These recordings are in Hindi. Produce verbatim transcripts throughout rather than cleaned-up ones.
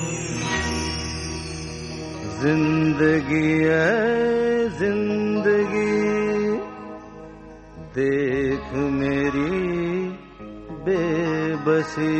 जिंदगी है जिंदगी, देख मेरी बेबसी।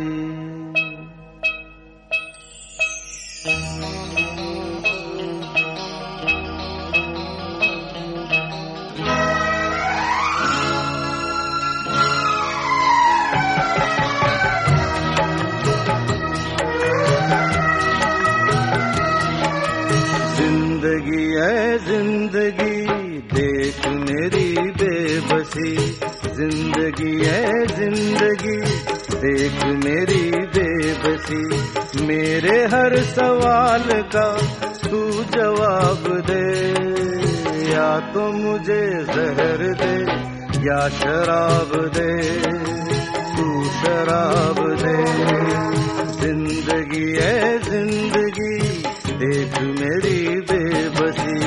जिंदगी है जिंदगी, देख मेरी बेबसी। जिंदगी है जिंदगी, देख मेरी बेबसी। मेरे हर सवाल का तू जवाब दे, या तो मुझे जहर दे या शराब दे, तू शराब दे। जिंदगी है जिंदगी, देख मेरी बेबसी।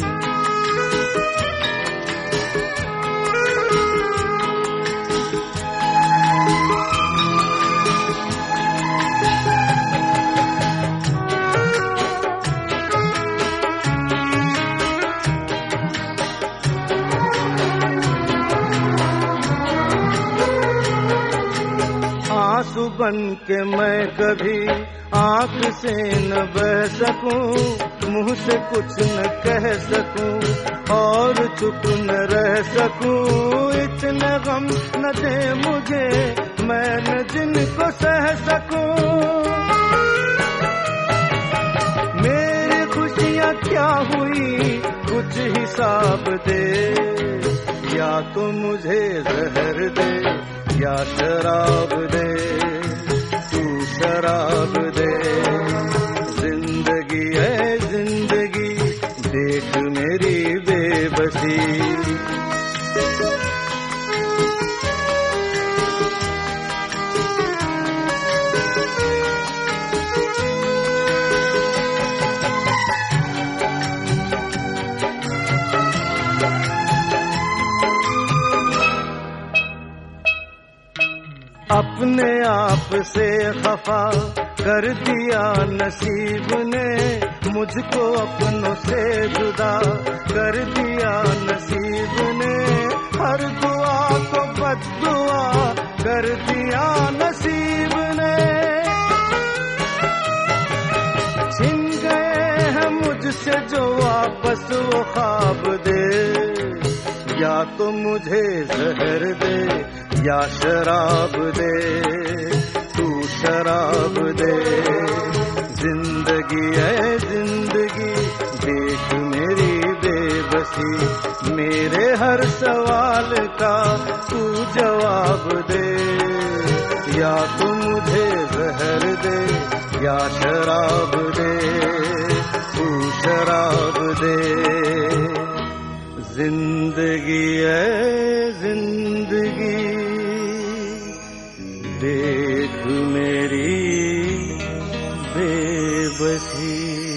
आंसू बन के मैं कभी आंख से न बह सकूं, मुंह से कुछ न कह सकूं और चुप न रह सकूं। इतने गम न दे मुझे, मैं न जिनको सह सकूं। मेरी खुशियां क्या हुई कुछ हिसाब दे, या तो मुझे जहर दे या शराब दे, तू शराब दे। जिंदगी है जिंदगी, देख मेरी बेबसी। अपने आप से खफा कर दिया नसीब ने, मुझको अपनों से जुदा कर दिया नसीब ने। हर दुआ को बद्दुआ कर दिया नसीब ने। छिन गए हैं मुझसे जो वापस वो ख्वाब दे, या तो मुझे जहर दे या शराब दे, तू शराब दे। जिंदगी है जिंदगी, देख मेरी बेबसी। मेरे हर सवाल का तू जवाब दे, या तो मुझे जहर दे या शराब दे, तू शराब दे। जिंदगी है जिंदगी, देख मेरी बेबसी।